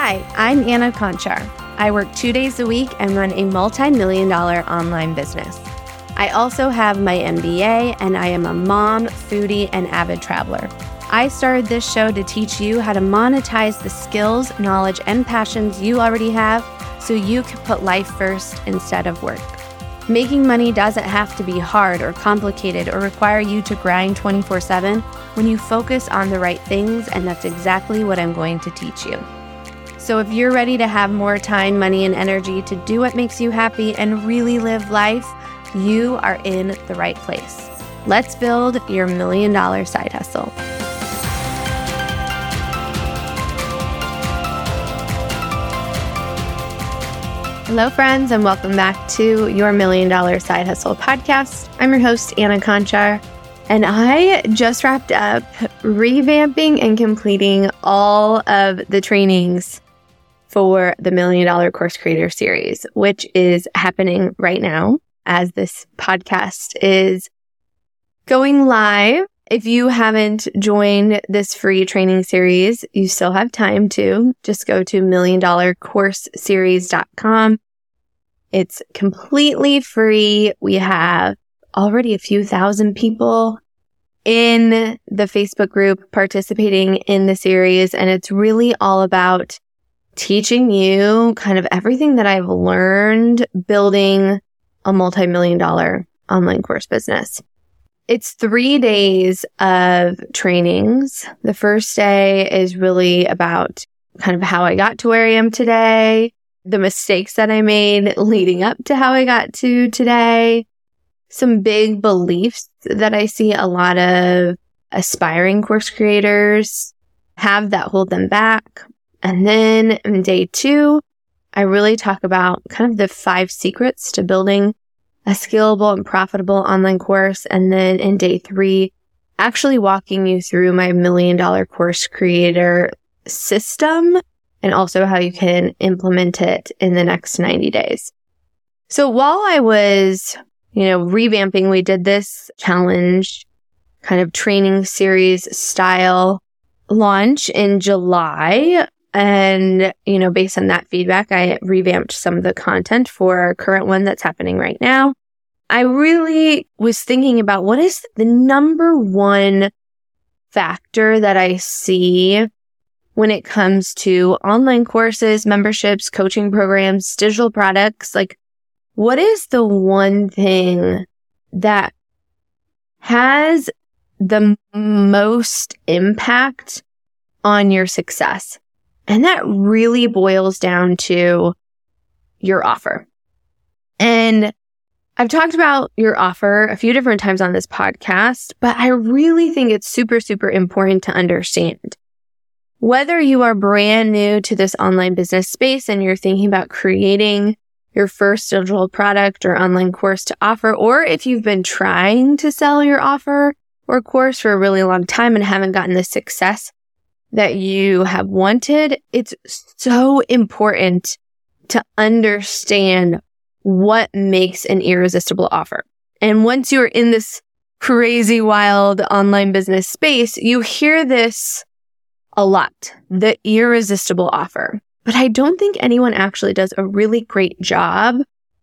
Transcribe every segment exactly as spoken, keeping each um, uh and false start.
Hi, I'm Anna Conchar. I work two days a week and run a multi-million dollar online business. I also have my M B A, and I am a mom, foodie, and avid traveler. I started this show to teach you how to monetize the skills, knowledge, and passions you already have so you can put life first instead of work. Making money doesn't have to be hard or complicated or require you to grind twenty-four seven when you focus on the right things, and that's exactly what I'm going to teach you. So if you're ready to have more time, money, and energy to do what makes you happy and really live life, you are in the right place. Let's build your million dollar side hustle. Hello, friends, and welcome back to your Million Dollar Side Hustle podcast. I'm your host, Anna Conchar, and I just wrapped up revamping and completing all of the trainings for the Million Dollar Course Creator Series, which is happening right now as this podcast is going live. If you haven't joined this free training series, you still have time to. Just go to million dollar course series dot com. It's completely free. We have already a few thousand people in the Facebook group participating in the series, and it's really all about teaching you kind of everything that I've learned building a multi-million dollar online course business. It's three days of trainings. The first day is really about kind of how I got to where I am today, the mistakes that I made leading up to how I got to today, some big beliefs that I see a lot of aspiring course creators have that hold them back. And then in day two, I really talk about kind of the five secrets to building a scalable and profitable online course. And then in day three, actually walking you through my million dollar course creator system and also how you can implement it in the next ninety days. So while I was, you know, revamping, we did this challenge kind of training series style launch in July. And, you know, based on that feedback, I revamped some of the content for our current one that's happening right now. I really was thinking about what is the number one factor that I see when it comes to online courses, memberships, coaching programs, digital products. Like, what is the one thing that has the most impact on your success? And that really boils down to your offer. And I've talked about your offer a few different times on this podcast, but I really think it's super, super important to understand. Whether you are brand new to this online business space and you're thinking about creating your first digital product or online course to offer, or if you've been trying to sell your offer or course for a really long time and haven't gotten the success that you have wanted, it's so important to understand what makes an irresistible offer. And once you're in this crazy, wild online business space, you hear this a lot, the irresistible offer. But I don't think anyone actually does a really great job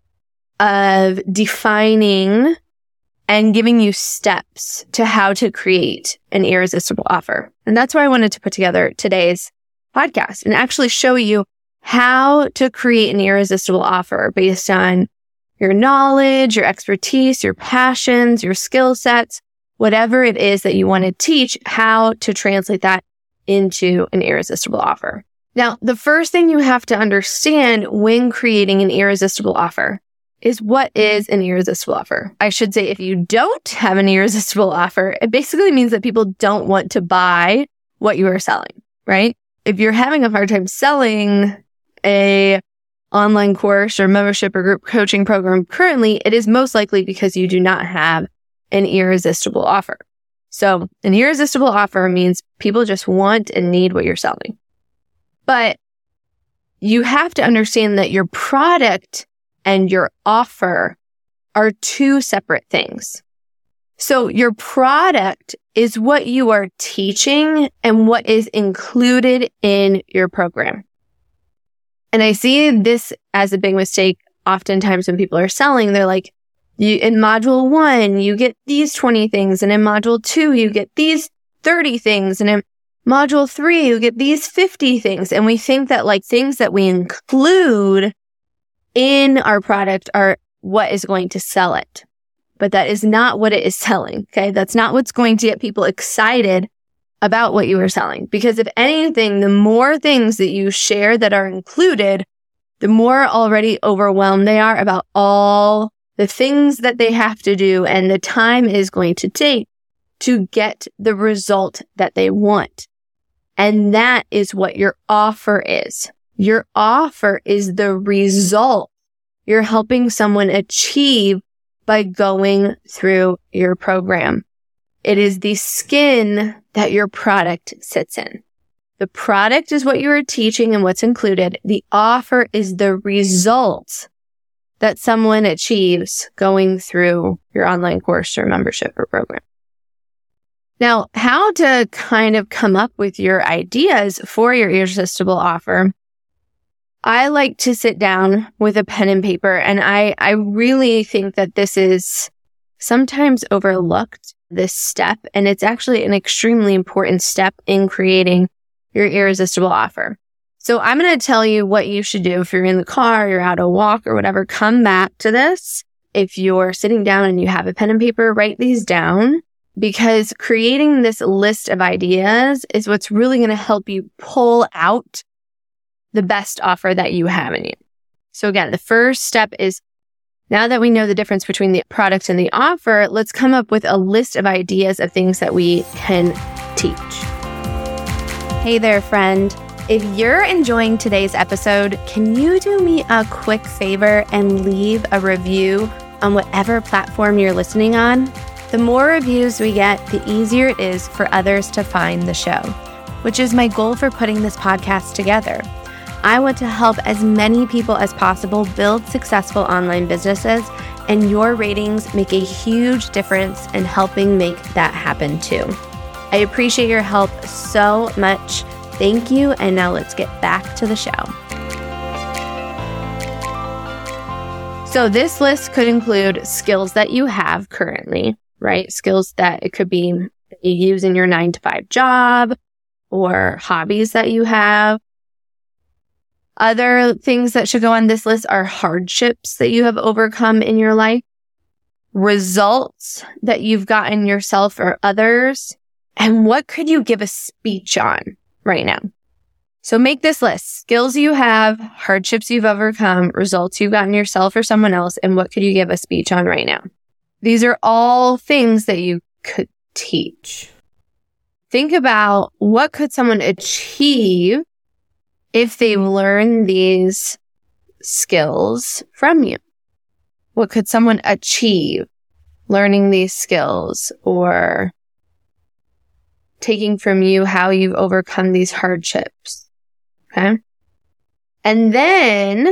of defining and giving you steps to how to create an irresistible offer. And that's why I wanted to put together today's podcast and actually show you how to create an irresistible offer based on your knowledge, your expertise, your passions, your skill sets, whatever it is that you want to teach, how to translate that into an irresistible offer. Now, the first thing you have to understand when creating an irresistible offer is what is an irresistible offer. I should say, if you don't have an irresistible offer, it basically means that people don't want to buy what you are selling, right? If you're having a hard time selling a online course or membership or group coaching program currently, it is most likely because you do not have an irresistible offer. So an irresistible offer means people just want and need what you're selling. But you have to understand that your product and your offer are two separate things. So your product is what you are teaching and what is included in your program. And I see this as a big mistake oftentimes when people are selling. They're like, you, in module one, you get these twenty things. And in module two, you get these thirty things. And in module three, you get these fifty things. And we think that like things that we include in our product are what is going to sell it. But that is not what it is selling. Okay. That's not what's going to get people excited about what you are selling. Because if anything, the more things that you share that are included, the more already overwhelmed they are about all the things that they have to do and the time it is going to take to get the result that they want. And that is what your offer is. Your offer is the result you're helping someone achieve by going through your program. It is the skin that your product sits in. The product is what you are teaching and what's included. The offer is the result that someone achieves going through your online course or membership or program. Now, how to kind of come up with your ideas for your irresistible offer. I like to sit down with a pen and paper, and I, I really think that this is sometimes overlooked, this step, and it's actually an extremely important step in creating your irresistible offer. So I'm going to tell you what you should do if you're in the car, you're out a walk or whatever. Come back to this. If you're sitting down and you have a pen and paper, write these down, because creating this list of ideas is what's really going to help you pull out the best offer that you have in you. So again, the first step is, now that we know the difference between the product and the offer, let's come up with a list of ideas of things that we can teach. Hey there, friend. If you're enjoying today's episode, can you do me a quick favor and leave a review on whatever platform you're listening on? The more reviews we get, the easier it is for others to find the show, which is my goal for putting this podcast together. I want to help as many people as possible build successful online businesses, and your ratings make a huge difference in helping make that happen too. I appreciate your help so much. Thank you. And now let's get back to the show. So this list could include skills that you have currently, right? Skills that it could be that you use in your nine to five job or hobbies that you have. Other things that should go on this list are hardships that you have overcome in your life, results that you've gotten yourself or others, and what could you give a speech on right now? So make this list. Skills you have, hardships you've overcome, results you've gotten yourself or someone else, and what could you give a speech on right now? These are all things that you could teach. Think about what could someone achieve if they learn these skills from you. What could someone achieve learning these skills or taking from you how you've overcome these hardships? Okay. And then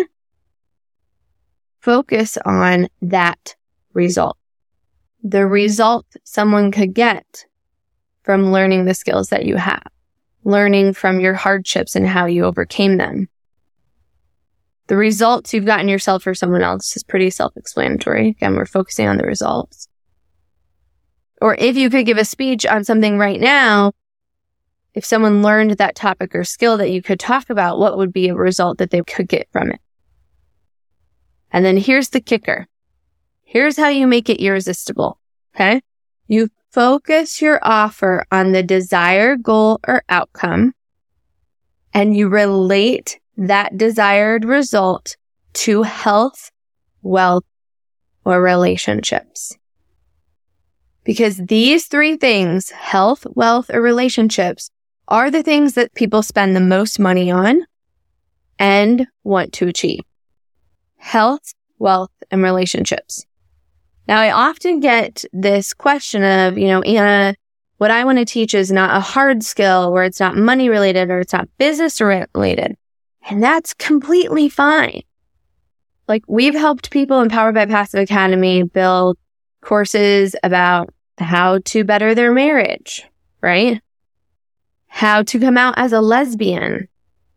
focus on that result. The result someone could get from learning the skills that you have, learning from your hardships and how you overcame them. The results you've gotten yourself or someone else is pretty self-explanatory. Again, we're focusing on the results. Or if you could give a speech on something right now, if someone learned that topic or skill that you could talk about, what would be a result that they could get from it? And then here's the kicker. Here's how you make it irresistible. Okay? You focus your offer on the desired goal or outcome, and you relate that desired result to health, wealth, or relationships. Because these three things, health, wealth, or relationships, are the things that people spend the most money on and want to achieve. Health, wealth, and relationships. Now, I often get this question of, you know, Anna, what I want to teach is not a hard skill where it's not money related or it's not business related. And that's completely fine. Like, we've helped people in Powered by Passive Academy build courses about how to better their marriage, right? How to come out as a lesbian,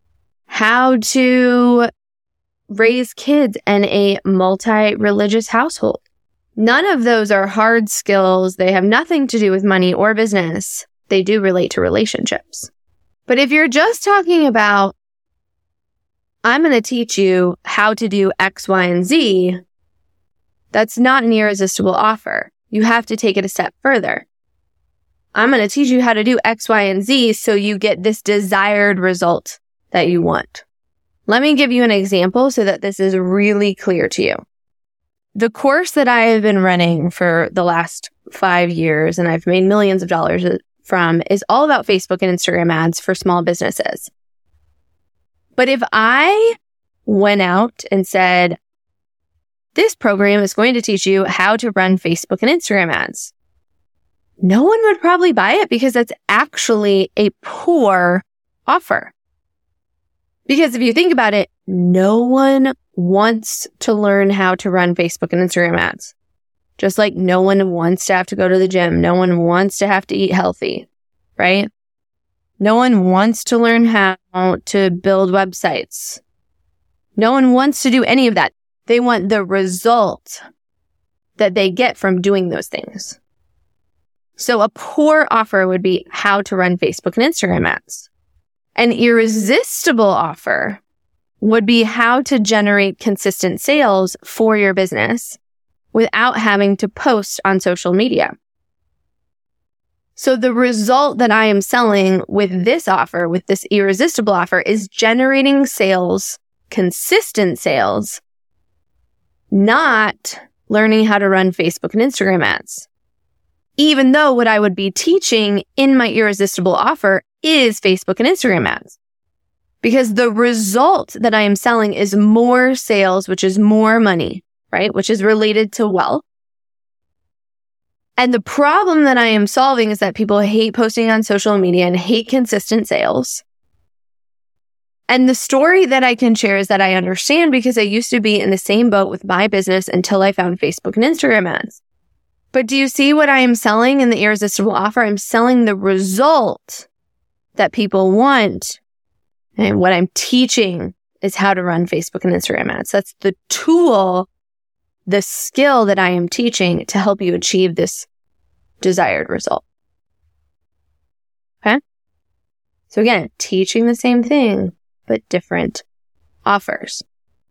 how to raise kids in a multi-religious household. None of those are hard skills. They have nothing to do with money or business. They do relate to relationships. But if you're just talking about, I'm going to teach you how to do X, Y, and Z, that's not an irresistible offer. You have to take it a step further. I'm going to teach you how to do X, Y, and Z so you get this desired result that you want. Let me give you an example so that this is really clear to you. The course that I have been running for the last five years and I've made millions of dollars from is all about Facebook and Instagram ads for small businesses. But if I went out and said, this program is going to teach you how to run Facebook and Instagram ads, no one would probably buy it because that's actually a poor offer. Because if you think about it, no one wants to learn how to run Facebook and Instagram ads. Just like no one wants to have to go to the gym. No one wants to have to eat healthy, right? No one wants to learn how to build websites. No one wants to do any of that. They want the result that they get from doing those things. So a poor offer would be how to run Facebook and Instagram ads. An irresistible offer would be how to generate consistent sales for your business without having to post on social media. So the result that I am selling with this offer, with this irresistible offer, is generating sales, consistent sales, not learning how to run Facebook and Instagram ads. Even though what I would be teaching in my irresistible offer is Facebook and Instagram ads. Because the result that I am selling is more sales, which is more money, right? Which is related to wealth. And the problem that I am solving is that people hate posting on social media and hate consistent sales. And the story that I can share is that I understand because I used to be in the same boat with my business until I found Facebook and Instagram ads. But do you see what I am selling in the irresistible offer? I'm selling the result that people want. And what I'm teaching is how to run Facebook and Instagram ads. That's the tool, the skill that I am teaching to help you achieve this desired result. Okay? So again, teaching the same thing, but different offers.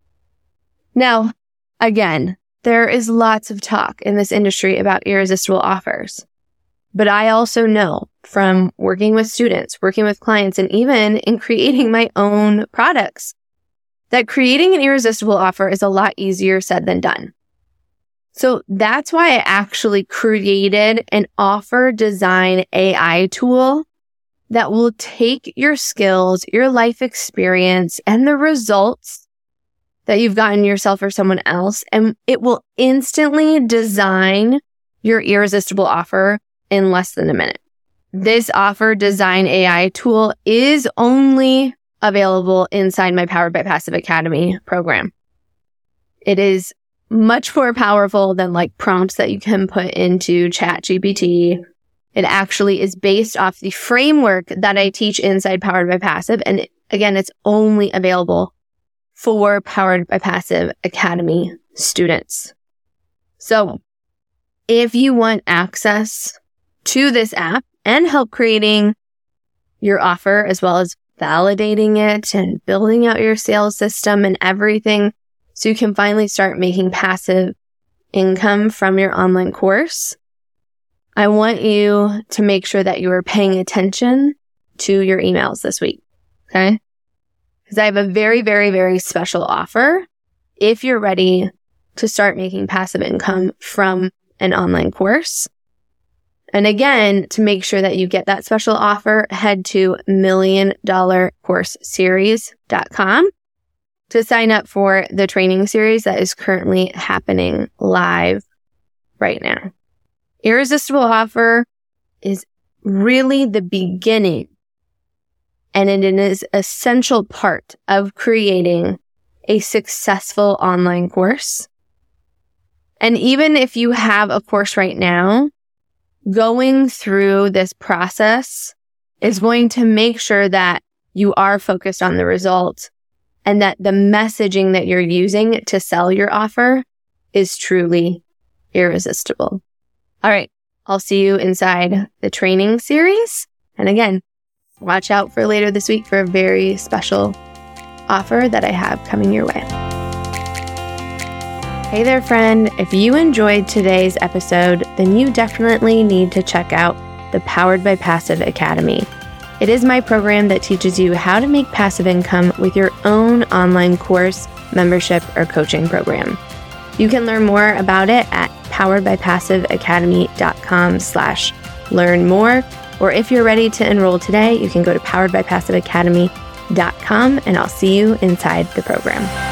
Now, again, there is lots of talk in this industry about irresistible offers. But I also know from working with students, working with clients, and even in creating my own products, that creating an irresistible offer is a lot easier said than done. So that's why I actually created an offer design A I tool that will take your skills, your life experience, and the results that you've gotten yourself or someone else, and it will instantly design your irresistible offer in less than a minute. This offer design A I tool is only available inside my Powered by Passive Academy program. It is much more powerful than like prompts that you can put into ChatGPT. It actually is based off the framework that I teach inside Powered by Passive. And it, again, it's only available for Powered by Passive Academy students. So if you want access to this app and help creating your offer as well as validating it and building out your sales system and everything so you can finally start making passive income from your online course, I want you to make sure that you are paying attention to your emails this week, okay? Because I have a very, very, very special offer if you're ready to start making passive income from an online course. And again, to make sure that you get that special offer, head to million dollar course series dot com to sign up for the training series that is currently happening live right now. Irresistible offer is really the beginning, and it is an essential part of creating a successful online course. And even if you have a course right now, going through this process is going to make sure that you are focused on the result, and that the messaging that you're using to sell your offer is truly irresistible. All right, I'll see you inside the training series. And again, watch out for later this week for a very special offer that I have coming your way. Hey there, friend. If you enjoyed today's episode, then you definitely need to check out the Powered by Passive Academy. It is my program that teaches you how to make passive income with your own online course, membership, or coaching program. You can learn more about it at poweredbypassiveacademy.com slash learn more. Or if you're ready to enroll today, you can go to poweredbypassiveacademy dot com and I'll see you inside the program.